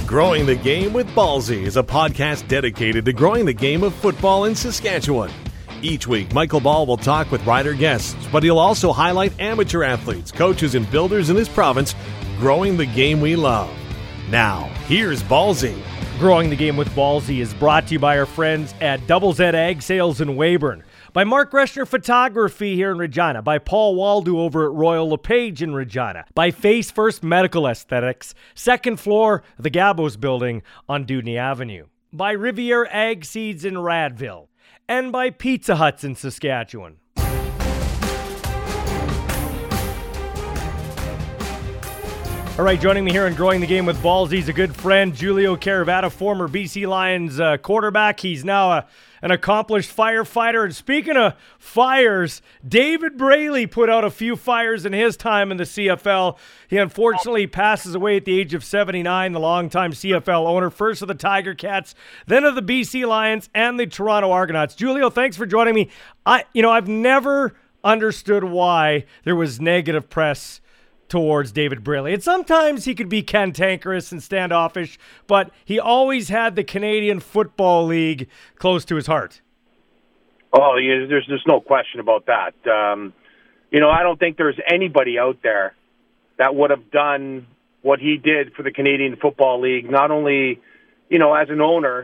Growing the Game with Ballsy is a podcast dedicated to growing the game of football in Saskatchewan. Each week, Michael Ball will talk with rider guests, but he'll also highlight amateur athletes, coaches, and builders in his province growing the game we love. Now, here's Ballsy. Growing the Game with Ballsy is brought to you by our friends at Double Z Ag Sales in Weyburn, by Mark Greshner Photography here in Regina, by Paul Waldo over at Royal LePage in Regina, by Face First Medical Aesthetics, second floor of the Gabos building on Dudney Avenue, by Riviera Ag Seeds in Radville, and by Pizza Huts in Saskatchewan. All right, joining me here in Growing the Game with Ballsy, he's a good friend, Julio Caravata, former BC Lions quarterback. He's now an accomplished firefighter. And speaking of fires, David Braley put out a few fires in his time in the CFL. He unfortunately passes away at the age of 79, the longtime CFL owner, first of the Tiger Cats, then of the BC Lions and the Toronto Argonauts. Julio, thanks for joining me. I've never understood why there was negative press towards David Braley. And sometimes he could be cantankerous and standoffish, but he always had the Canadian Football League close to his heart. Oh, yeah, there's no question about that. I don't think there's anybody out there that would have done what he did for the Canadian Football League, not only, as an owner.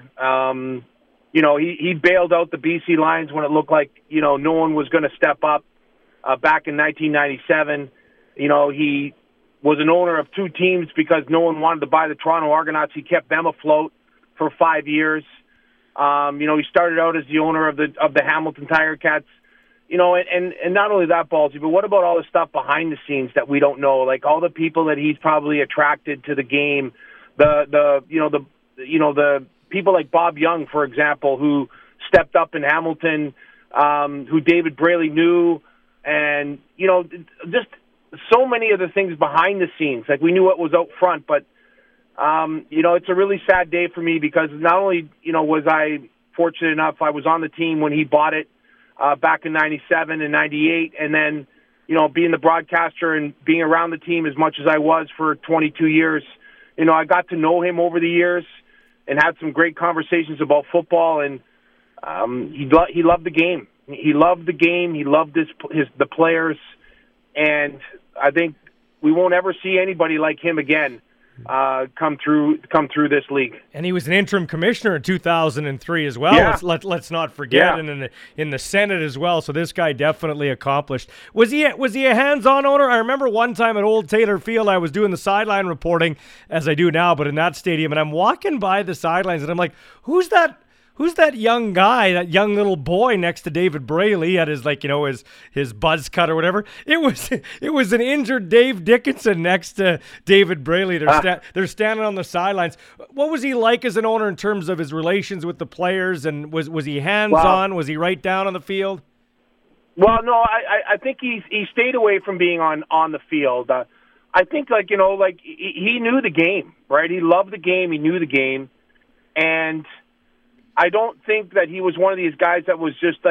He bailed out the BC Lions when it looked like, no one was going to step up back in 1997. He was an owner of two teams because no one wanted to buy the Toronto Argonauts. He kept them afloat for 5 years. He started out as the owner of the Hamilton Tiger Cats. And not only that, Ballsy, but what about all the stuff behind the scenes that we don't know? Like all the people that he's probably attracted to the game, the people like Bob Young, for example, who stepped up in Hamilton, who David Braley knew, and just so many of the things behind the scenes. Like we knew what was out front, but it's a really sad day for me because not only was I fortunate enough, I was on the team when he bought it back in 97 and 98, and then being the broadcaster and being around the team as much as I was for 22 years, I got to know him over the years and had some great conversations about football, and he loved the game. He loved the game. He loved the players. And I think we won't ever see anybody like him again come through this league. And he was an interim commissioner in 2003 as well. Yeah. Let's not forget, yeah. And in the Senate as well. So this guy definitely accomplished. Was he a hands-on owner? I remember one time at Old Taylor Field, I was doing the sideline reporting as I do now, but in that stadium, and I'm walking by the sidelines, and I'm like, Who's that young guy, that young little boy next to David Braley? He had his buzz cut or whatever. It was an injured Dave Dickinson next to David Braley. They're standing on the sidelines. What was he like as an owner in terms of his relations with the players? And was he hands-on? Was he right down on the field? Well, no, I think he stayed away from being on the field. I think he knew the game, right? He loved the game. He knew the game, and I don't think that he was one of these guys that was just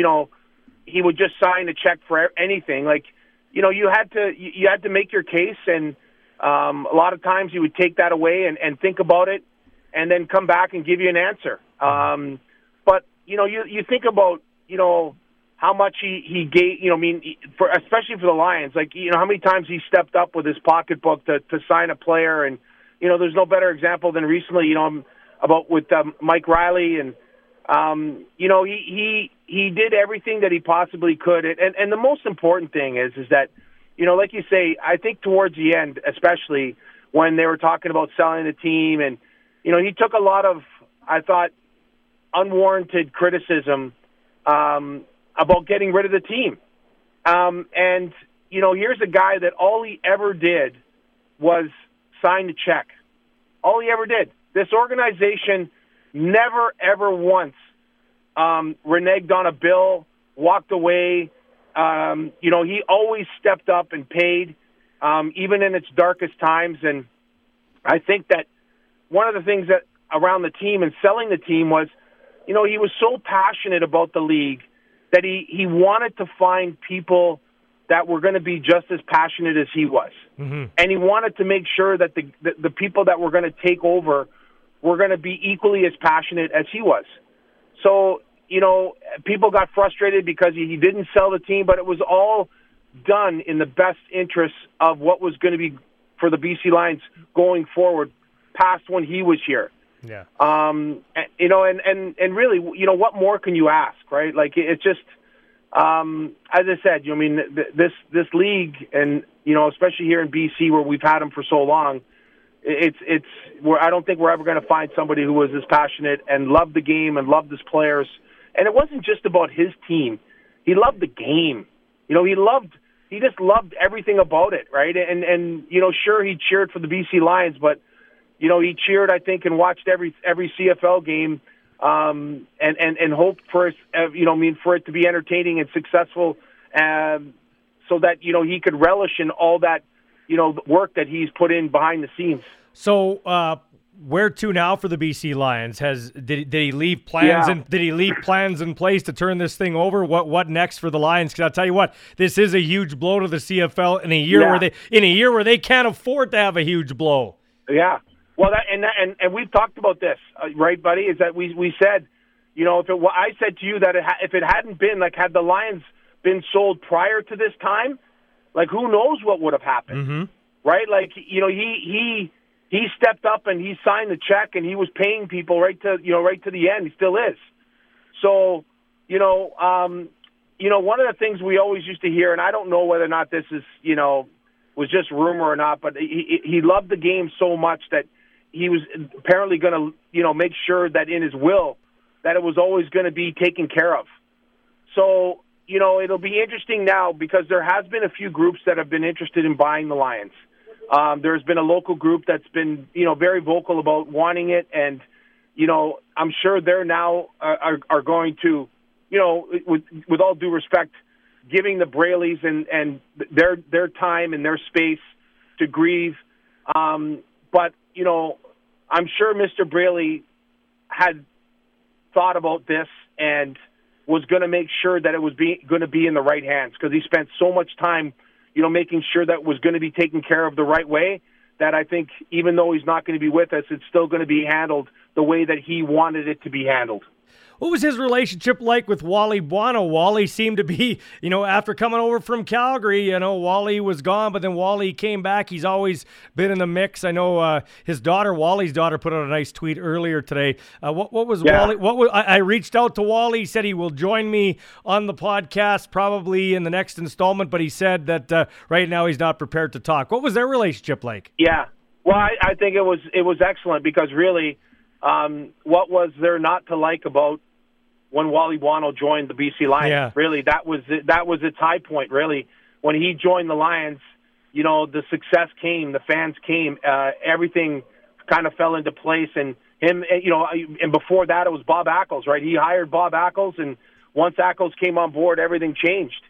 he would just sign a check for anything. You had to make your case, and a lot of times he would take that away and think about it, and then come back and give you an answer. But you think about how much he gave. Especially for the Lions, how many times he stepped up with his pocketbook to sign a player, and there's no better example than recently. About with Mike Riley, and he did everything that he possibly could, and the most important thing is that like you say, I think towards the end, especially when they were talking about selling the team, and he took a lot of, I thought, unwarranted criticism about getting rid of the team, and here's a guy that all he ever did was sign the check. All he ever did. This organization never, ever once reneged on a bill, walked away. He always stepped up and paid, even in its darkest times. And I think that one of the things that around the team and selling the team was, he was so passionate about the league that he wanted to find people that were going to be just as passionate as he was. Mm-hmm. And he wanted to make sure that the people that were going to take over were going to be equally as passionate as he was. So, people got frustrated because he didn't sell the team, but it was all done in the best interest of what was going to be for the BC Lions going forward past when he was here. Yeah. And really, what more can you ask, right? Like, it's just, as I said, this league, and especially here in BC where we've had him for so long, it's where I don't think we're ever going to find somebody who was as passionate and loved the game and loved his players. And it wasn't just about his team; he loved the game. He just loved everything about it, right? And sure, he cheered for the BC Lions, but he cheered, I think, and watched every CFL game. And hope for it to be entertaining and successful, so that he could relish in all that work that he's put in behind the scenes. So where to now for the BC Lions? Did he leave plans did he leave plans in place to turn this thing over? What next for the Lions? Because I'll tell you what, this is a huge blow to the CFL in a year where they can't afford to have a huge blow. Yeah. Well, and we've talked about this, right, buddy? Is that we said, I said to you that if it hadn't been, like, had the Lions been sold prior to this time, like, who knows what would have happened, mm-hmm. right? Like, he stepped up and he signed the check and he was paying people right to the end. He still is. So, one of the things we always used to hear, and I don't know whether or not this is, was just rumor or not, but he loved the game so much that he was apparently going to, make sure that in his will that it was always going to be taken care of. So, it'll be interesting now because there has been a few groups that have been interested in buying the Lions. There's been a local group that's been, very vocal about wanting it. And, I'm sure they're now are going to, with all due respect, giving the Braileys and their time and their space to grieve. But, I'm sure Mr. Brailey had thought about this and was going to make sure that it was going to be in the right hands, because he spent so much time, making sure that it was going to be taken care of the right way, that I think even though he's not going to be with us, it's still going to be handled the way that he wanted it to be handled. What was his relationship like with Wally Buono? Wally seemed to be, after coming over from Calgary, Wally was gone, but then Wally came back. He's always been in the mix. I know his daughter, Wally's daughter, put out a nice tweet earlier today. What was Wally? I reached out to Wally. He said he will join me on the podcast probably in the next installment, but he said that right now he's not prepared to talk. What was their relationship like? Yeah, well, I think it was excellent, because really, what was there not to like about when Wally Buono joined the BC Lions? Yeah. Really, that was its high point, really. When he joined the Lions, the success came, the fans came, everything kind of fell into place. And him, and before that, it was Bob Ackles, right? He hired Bob Ackles, and once Ackles came on board, everything changed.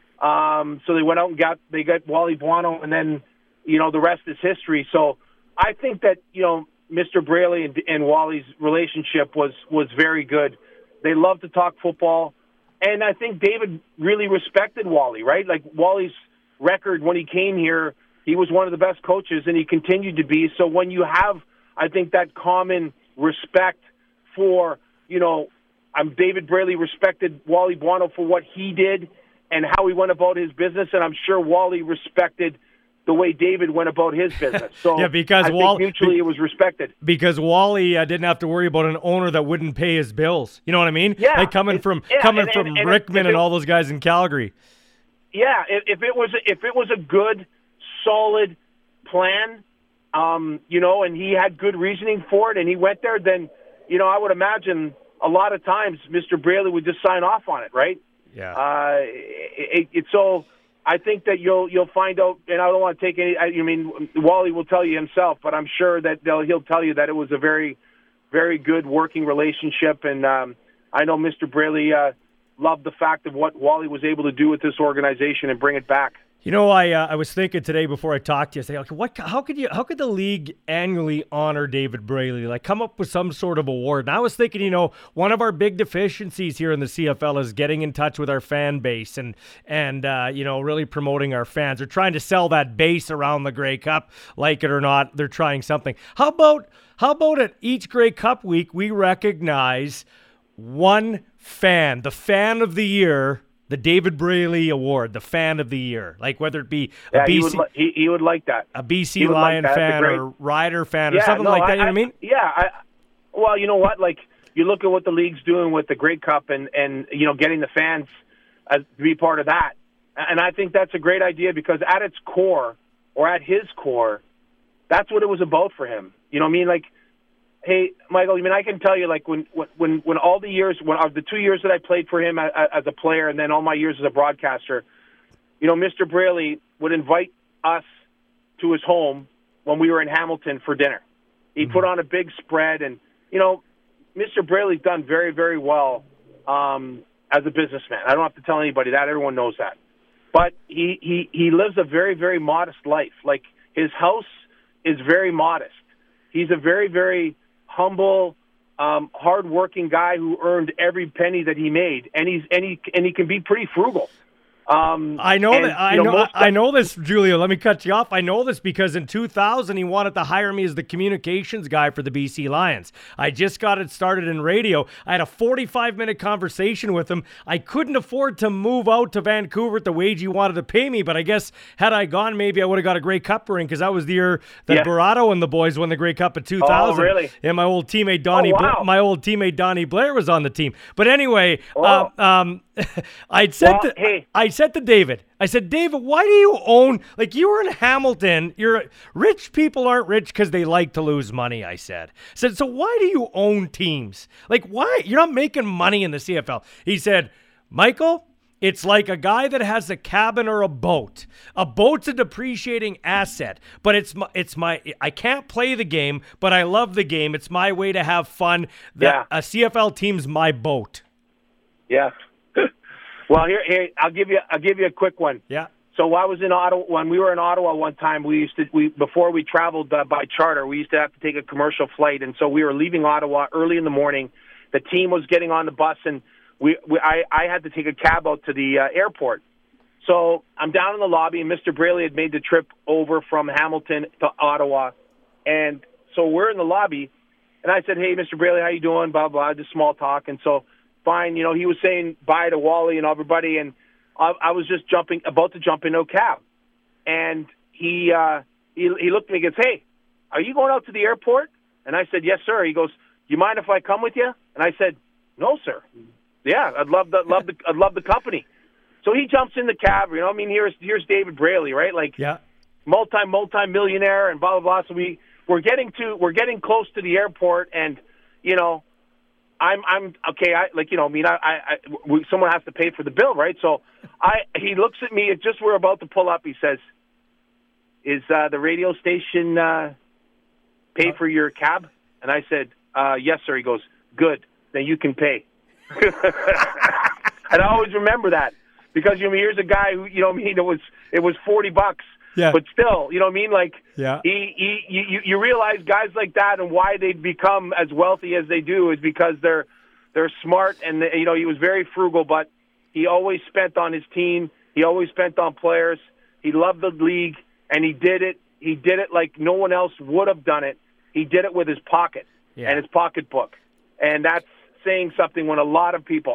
So they went out and got Wally Buono, and then, the rest is history. So I think that, Mr. Brailey and Wally's relationship was very good. They love to talk football, and I think David really respected Wally, right? Like, Wally's record when he came here, he was one of the best coaches, and he continued to be. So when you have, I think, that common respect for, David Brailey respected Wally Buono for what he did and how he went about his business, and I'm sure Wally respected the way David went about his business. So yeah, because I think mutually it was respected. Because Wally didn't have to worry about an owner that wouldn't pay his bills. You know what I mean? Yeah. Like coming from Rickman and all those guys in Calgary. Yeah, if it was a good, solid plan, and he had good reasoning for it, and he went there, then I would imagine a lot of times Mr. Brailey would just sign off on it, right? Yeah. So I think that you'll find out, and I don't want to take any. Wally will tell you himself, but I'm sure that he'll tell you that it was a very, very good working relationship, and I know Mr. Brailey loved the fact of what Wally was able to do with this organization and bring it back. You know, I was thinking today before I talked to you, I say, okay, how could the league annually honor David Braley? Like, come up with some sort of award. And I was thinking, one of our big deficiencies here in the CFL is getting in touch with our fan base and really promoting our fans. They're trying to sell that base around the Grey Cup, like it or not. They're trying something. How about at each Grey Cup week we recognize one fan, the fan of the year. The David Braley Award, the fan of the year, like whether it be a BC, he would like that. A BC Lion fan or Rider fan or something like that. You know what I mean? Yeah. Well, you know what? Like you look at what the league's doing with the Grey Cup and getting the fans to be part of that, and I think that's a great idea because at its core, or at his core, that's what it was about for him. You know what I mean? Like, hey, Michael, I can tell you, like, when all the years, the 2 years that I played for him as a player and then all my years as a broadcaster, Mr. Braley would invite us to his home when we were in Hamilton for dinner. He put on a big spread, and, Mr. Braley's done very, very well as a businessman. I don't have to tell anybody that. Everyone knows that. But he lives a very, very modest life. Like, his house is very modest. He's a very, very humble, hard-working guy who earned every penny that he made, and he can be pretty frugal. I know this, Julio. Let me cut you off. I know this because in 2000 he wanted to hire me as the communications guy for the BC Lions. I just got it started in radio. I had a 45-minute conversation with him. I couldn't afford to move out to Vancouver at the wage he wanted to pay me, but I guess had I gone, maybe I would have got a Grey Cup ring because that was the year that Barato and the boys won the Grey Cup in 2000. Oh, really? And my old teammate Donnie Blair was on the team. But anyway, I said to David, David, why do you own, like, you were in Hamilton, rich people aren't rich because they like to lose money, I said, so why do you own teams? Like, why? You're not making money in the CFL. He said, Michael, it's like a guy that has a cabin or a boat. A boat's a depreciating asset, but I can't play the game, but I love the game. It's my way to have fun. A CFL team's my boat. Yeah. Well, here I'll give you a quick one. Yeah. So I was in Ottawa when we were in Ottawa one time. Before we traveled by charter, we used to have to take a commercial flight, and so we were leaving Ottawa early in the morning. The team was getting on the bus, and I had to take a cab out to the airport. So I'm down in the lobby, and Mr. Braley had made the trip over from Hamilton to Ottawa, and so we're in the lobby, and I said, "Hey, Mr. Braley, how you doing?" Blah blah, just small talk, and so. Fine, he was saying bye to Wally and everybody, and I was just about to jump into a cab, and he looked at me and goes, "Hey, are you going out to the airport?" And I said, "Yes, sir." He goes, "Do you mind if I come with you?" And I said, "No, sir. Yeah, I'd love the company." So he jumps in the cab. Here's David Braley, right? Like, multi-millionaire and blah blah blah. So we're getting close to the airport, and I'm okay. Someone has to pay for the bill, right? So he looks at me. Just we're about to pull up. He says, "Is the radio station pay for your cab?" And I said, "Yes, sir." He goes, "Good. Then you can pay." And I always remember that because here's a guy who it was $40. Yeah. But still, like, you realize guys like that and why they become as wealthy as they do is because they're smart and he was very frugal, but he always spent on his team. He always spent on players. He loved the league, and he did it. He did it like no one else would have done it. He did it with his pocket and his pocketbook, and that's saying something when a lot of people,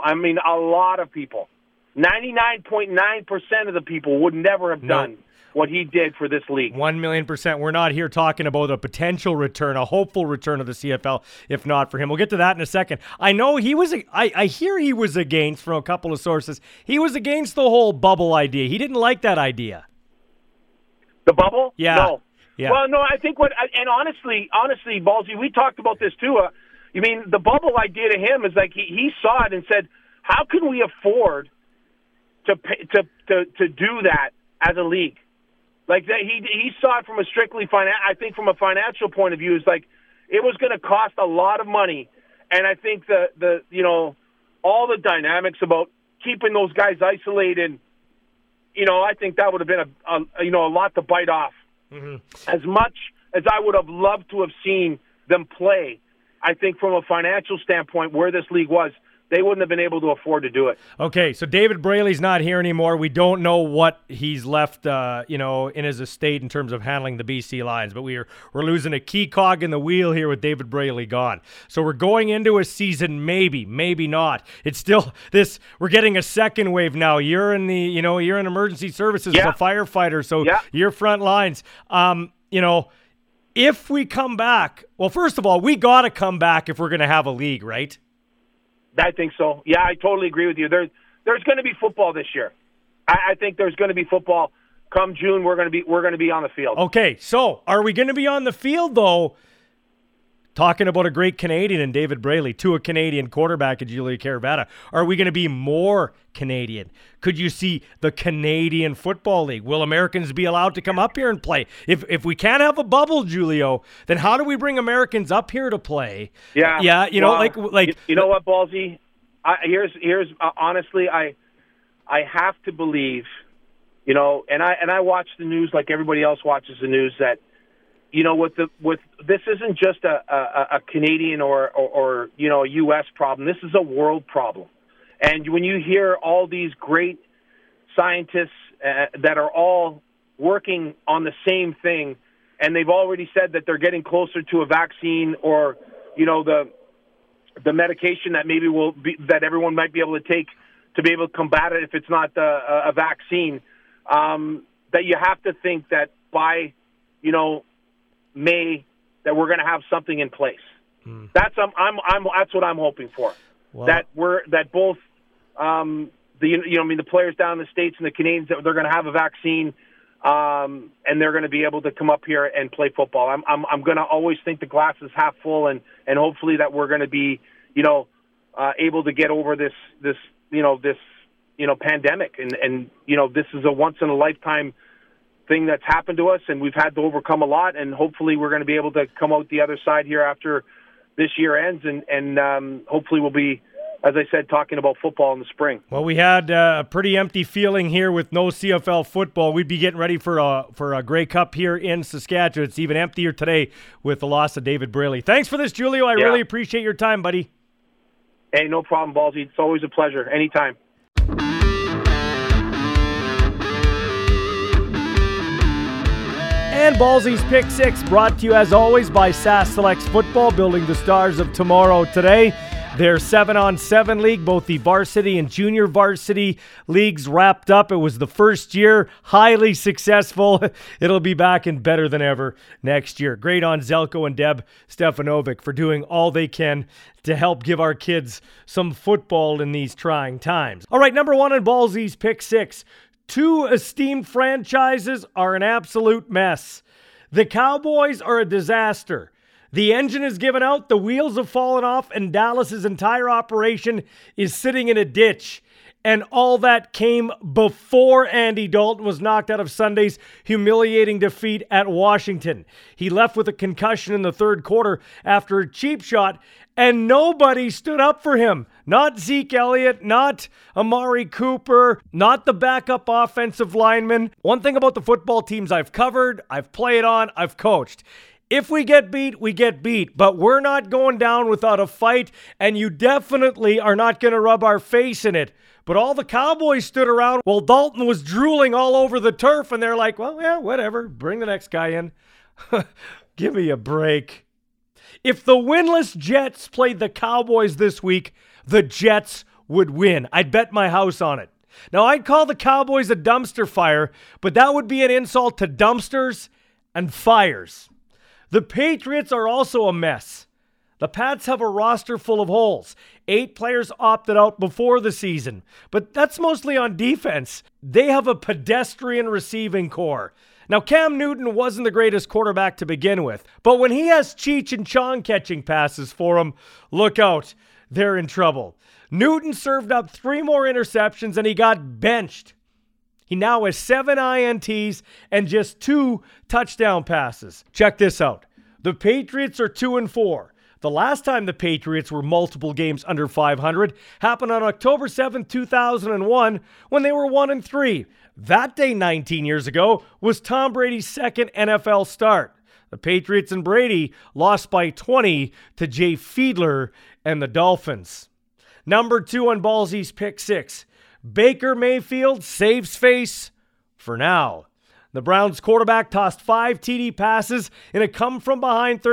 99.9% of the people would never have done what he did for this league. 1,000,000%. We're not here talking about a potential return, a hopeful return of the CFL, if not for him. We'll get to that in a second. I know I hear he was against, from a couple of sources, he was against the whole bubble idea. He didn't like that idea. The bubble? Yeah. No. Yeah. Well, no, I think and honestly, Ballsy, we talked about this too. The bubble idea to him is like he saw it and said, how can we afford to do that as a league? Like that, he saw it from a strictly from a financial point of view, it's like it was going to cost a lot of money, and I think all the dynamics about keeping those guys isolated I think that would have been a lot to bite off. Mm-hmm. As much as I would have loved to have seen them play, I think from a financial standpoint, where this league was, they wouldn't have been able to afford to do it. Okay, so David Braley's not here anymore. We don't know what he's left, in his estate in terms of handling the BC Lions, but we're losing a key cog in the wheel here with David Braley gone. So we're going into a season, maybe not. It's still this. We're getting a second wave now. You're in you're in emergency services as a firefighter, so you're front lines. If we come back, well, first of all, we got to come back if we're going to have a league, right? I think so. Yeah, I totally agree with you. There's going to be football this year. I think there's going to be football. Come June, we're going to be on the field. Okay, so are we going to be on the field though? Talking about a great Canadian in David Braley, to a Canadian quarterback in Julio Caravata. Are we going to be more Canadian? Could you see the Canadian Football League? Will Americans be allowed to come up here and play? If we can't have a bubble, Julio, then how do we bring Americans up here to play? Yeah. You know what, Ballsy? Here's honestly, I have to believe, and I watch the news like everybody else watches the news, that with this isn't just a Canadian or a U.S. problem. This is a world problem. And when you hear all these great scientists that are all working on the same thing, and they've already said that they're getting closer to a vaccine or, the medication that maybe that everyone might be able to take to be able to combat it if it's not a vaccine, that you have to think that by, May, that we're going to have something in place. That's that's what I'm hoping for. Well, that both the players down in the States and the Canadians, that they're going to have a vaccine, and they're going to be able to come up here and play football. I'm going to always think the glass is half full, and hopefully that we're going to be able to get over this pandemic, and this is a once in a lifetime thing that's happened to us, and we've had to overcome a lot, and hopefully we're going to be able to come out the other side here after this year ends, and hopefully we'll be, as I said, talking about football in the spring. Well, we had a pretty empty feeling here with no CFL football. We'd be getting ready for a Grey Cup here in Saskatchewan. It's even emptier today with the loss of David Braley. Thanks for this, Julio. I really appreciate your time, buddy. Hey, no problem, Ballsy. It's always a pleasure. Anytime. And Ballsy's Pick 6 brought to you as always by SAS Selects Football, building the stars of tomorrow today. Their 7-on-7 league, both the varsity and junior varsity leagues wrapped up. It was the first year, highly successful. It'll be back and better than ever next year. Great on Zelko and Deb Stefanovic for doing all they can to help give our kids some football in these trying times. All right, number 1 in Ballsy's Pick 6. 2 esteemed franchises are an absolute mess. The Cowboys are a disaster. The engine is given out, the wheels have fallen off, and Dallas's entire operation is sitting in a ditch. And all that came before Andy Dalton was knocked out of Sunday's humiliating defeat at Washington. He left with a concussion in the third quarter after a cheap shot, and nobody stood up for him. Not Zeke Elliott, not Amari Cooper, not the backup offensive lineman. One thing about the football teams I've covered, I've played on, I've coached. If we get beat, we get beat, but we're not going down without a fight, and you definitely are not going to rub our face in it. But all the Cowboys stood around while Dalton was drooling all over the turf, and they're like, well, yeah, whatever, bring the next guy in. Give me a break. If the winless Jets played the Cowboys this week, the Jets would win. I'd bet my house on it. Now, I'd call the Cowboys a dumpster fire, but that would be an insult to dumpsters and fires. The Patriots are also a mess. The Pats have a roster full of holes. 8 players opted out before the season, but that's mostly on defense. They have a pedestrian receiving core. Now, Cam Newton wasn't the greatest quarterback to begin with, but when he has Cheech and Chong catching passes for him, look out, they're in trouble. Newton served up 3 more interceptions and he got benched. He now has 7 INTs and just 2 touchdown passes. Check this out. The Patriots are 2-4. The last time the Patriots were multiple games under 500 happened on October 7th, 2001, when they were 1-3. That day 19 years ago was Tom Brady's second NFL start. The Patriots and Brady lost by 20 to Jay Fiedler and the Dolphins. Number 2 on Ballsy's Pick 6. Baker Mayfield saves face for now. The Browns quarterback tossed 5 TD passes in a come-from-behind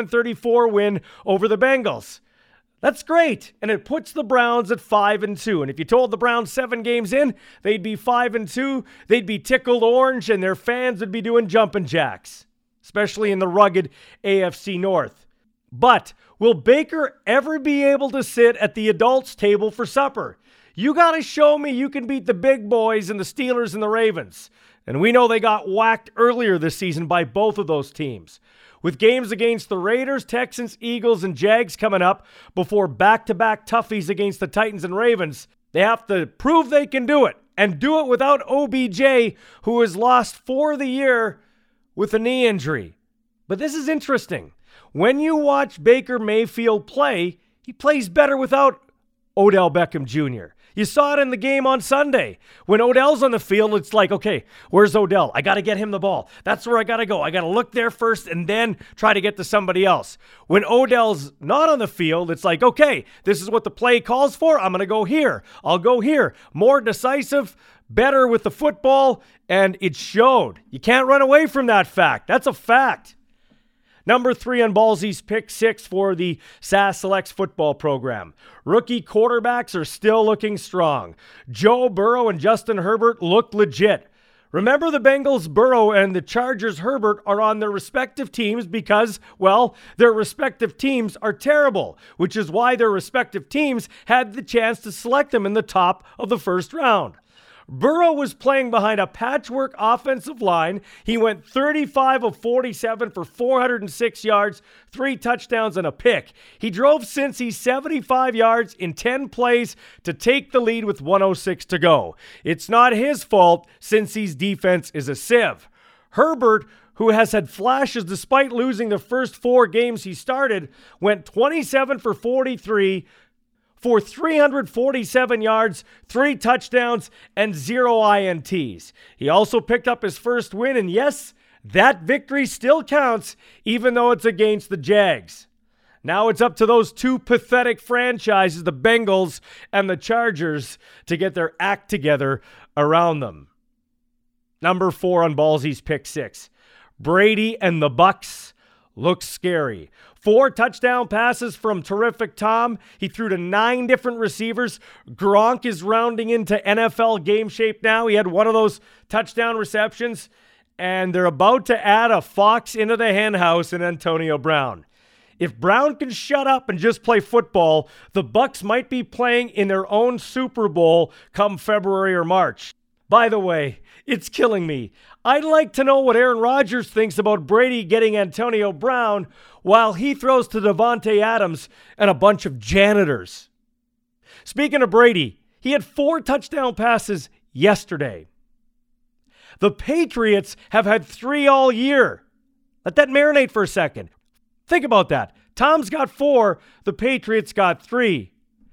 37-34 win over the Bengals. That's great, and it puts the Browns at 5-2. And if you told the Browns 7 games in, they'd be 5-2, they'd be tickled orange, and their fans would be doing jumping jacks, especially in the rugged AFC North. But will Baker ever be able to sit at the adults' table for supper? You got to show me you can beat the big boys and the Steelers and the Ravens. And we know they got whacked earlier this season by both of those teams. With games against the Raiders, Texans, Eagles, and Jags coming up before back-to-back toughies against the Titans and Ravens, they have to prove they can do it, and do it without OBJ, who has lost for the year with a knee injury. But this is interesting. When you watch Baker Mayfield play, he plays better without Odell Beckham Jr. You saw it in the game on Sunday. When Odell's on the field, it's like, okay, where's Odell? I got to get him the ball. That's where I got to go. I got to look there first and then try to get to somebody else. When Odell's not on the field, it's like, okay, this is what the play calls for. I'm going to go here. I'll go here. More decisive, better with the football, and it showed. You can't run away from that fact. That's a fact. Number 3 on Ballsy's Pick 6 for the SAS Selects football program. Rookie quarterbacks are still looking strong. Joe Burrow and Justin Herbert look legit. Remember, the Bengals Burrow and the Chargers Herbert are on their respective teams because, well, their respective teams are terrible, which is why their respective teams had the chance to select them in the top of the first round. Burrow was playing behind a patchwork offensive line. He went 35 of 47 for 406 yards, 3 touchdowns, and a pick. He drove Cincy 75 yards in 10 plays to take the lead with 106 to go. It's not his fault. Cincy's defense is a sieve. Herbert, who has had flashes despite losing the first 4 games he started, went 27 for 43 for 347 yards, 3 touchdowns, and 0 INTs. He also picked up his first win, and yes, that victory still counts, even though it's against the Jags. Now it's up to those 2 pathetic franchises, the Bengals and the Chargers, to get their act together around them. Number 4 on Ballsy's Pick 6. Brady and the Bucs look scary. 4 touchdown passes from terrific Tom. He threw to 9 different receivers. Gronk is rounding into NFL game shape now. He had one of those touchdown receptions. And they're about to add a fox into the henhouse in Antonio Brown. If Brown can shut up and just play football, the Bucs might be playing in their own Super Bowl come February or March. By the way, it's killing me. I'd like to know what Aaron Rodgers thinks about Brady getting Antonio Brown while he throws to Davante Adams and a bunch of janitors. Speaking of Brady, he had 4 touchdown passes yesterday. The Patriots have had 3 all year. Let that marinate for a second. Think about that. Tom's got 4, the Patriots got 3.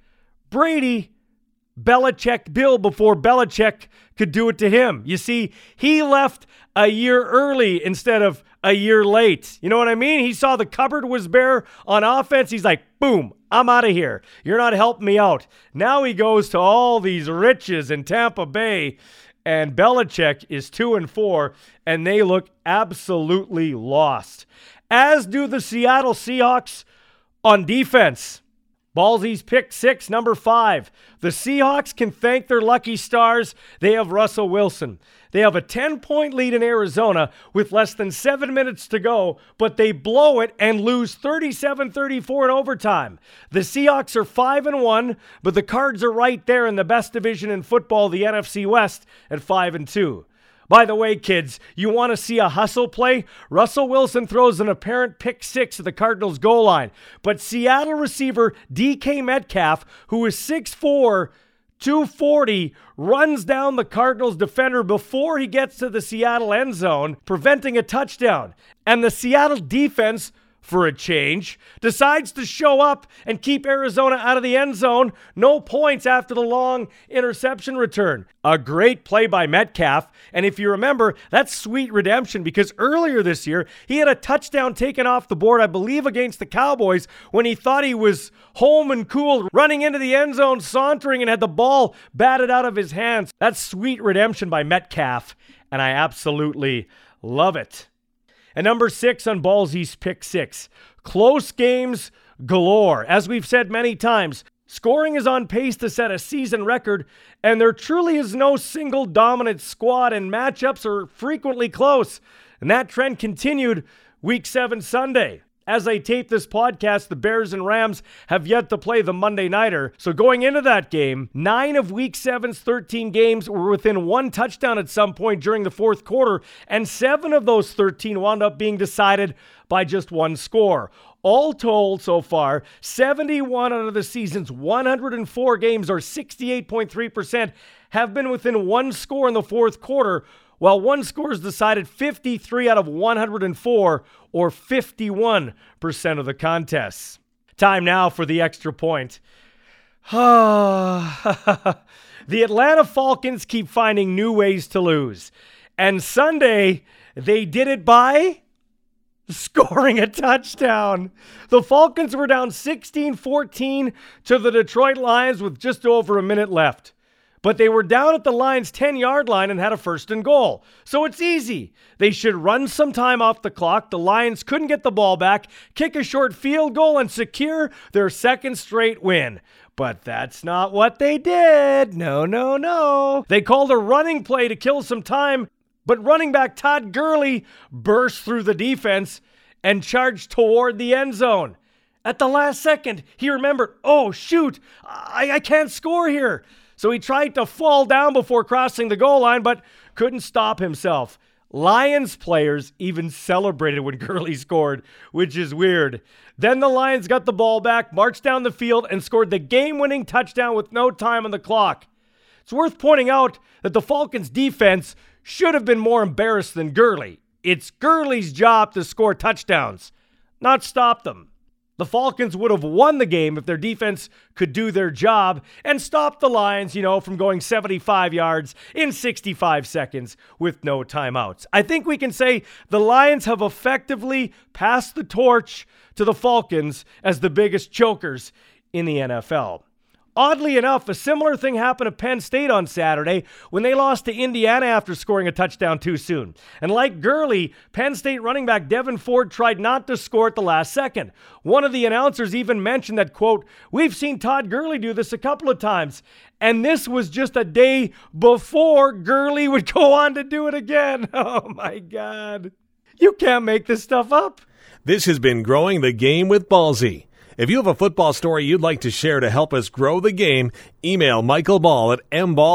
Brady Belichick Bill before Belichick could do it to him. You see, he left a year early instead of a year late. You know what I mean? He saw the cupboard was bare on offense. He's like, boom, I'm out of here. You're not helping me out. Now he goes to all these riches in Tampa Bay, and Belichick is 2-4, and they look absolutely lost. As do the Seattle Seahawks on defense. Ballsy's Pick 6, number 5. The Seahawks can thank their lucky stars. They have Russell Wilson. They have a 10-point lead in Arizona with less than 7 minutes to go, but they blow it and lose 37-34 in overtime. The Seahawks are 5-1, but the Cards are right there in the best division in football, the NFC West, at 5-2. By the way, kids, you want to see a hustle play? Russell Wilson throws an apparent pick 6 at the Cardinals' goal line. But Seattle receiver DK Metcalf, who is 6'4", 240, runs down the Cardinals defender before he gets to the Seattle end zone, preventing a touchdown. And the Seattle defense for a change, decides to show up and keep Arizona out of the end zone. No points after the long interception return. A great play by Metcalf. And if you remember, that's sweet redemption because earlier this year, he had a touchdown taken off the board, I believe, against the Cowboys when he thought he was home and cool, running into the end zone, sauntering, and had the ball batted out of his hands. That's sweet redemption by Metcalf, and I absolutely love it. And number 6 on Ballsy's Pick 6. Close games galore. As we've said many times, scoring is on pace to set a season record, and there truly is no single dominant squad, and matchups are frequently close. And that trend continued Week 7 Sunday. As I tape this podcast, the Bears and Rams have yet to play the Monday Nighter. So going into that game, 9 of Week 7's 13 games were within 1 touchdown at some point during the fourth quarter, and 7 of those 13 wound up being decided by just 1 score. All told so far, 71 out of the season's 104 games, or 68.3%, have been within 1 score in the fourth quarter, while 1 score is decided 53 out of 104, or 51% of the contests. Time now for the extra point. The Atlanta Falcons keep finding new ways to lose. And Sunday, they did it by scoring a touchdown. The Falcons were down 16-14 to the Detroit Lions with just over a minute left. But they were down at the Lions' 10-yard line and had a 1st and goal. So it's easy. They should run some time off the clock. The Lions couldn't get the ball back, kick a short field goal, and secure their 2nd straight win. But that's not what they did. No. They called a running play to kill some time, but running back Todd Gurley burst through the defense and charged toward the end zone. At the last second, he remembered, oh, shoot, I can't score here. So he tried to fall down before crossing the goal line, but couldn't stop himself. Lions players even celebrated when Gurley scored, which is weird. Then the Lions got the ball back, marched down the field, and scored the game-winning touchdown with no time on the clock. It's worth pointing out that the Falcons' defense should have been more embarrassed than Gurley. It's Gurley's job to score touchdowns, not stop them. The Falcons would have won the game if their defense could do their job and stop the Lions, from going 75 yards in 65 seconds with no timeouts. I think we can say the Lions have effectively passed the torch to the Falcons as the biggest chokers in the NFL. Oddly enough, a similar thing happened at Penn State on Saturday when they lost to Indiana after scoring a touchdown too soon. And like Gurley, Penn State running back Devin Ford tried not to score at the last second. One of the announcers even mentioned that, quote, "We've seen Todd Gurley do this a couple of times." And this was just a day before Gurley would go on to do it again. Oh my God. You can't make this stuff up. This has been Growing the Game with Ballsy. If you have a football story you'd like to share to help us grow the game, email Michael Ball at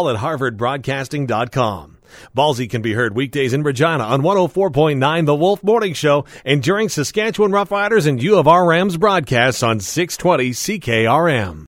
mball@harvardbroadcasting.com. Ballsy can be heard weekdays in Regina on 104.9 The Wolf Morning Show and during Saskatchewan Roughriders and U of R Rams broadcasts on 620 CKRM.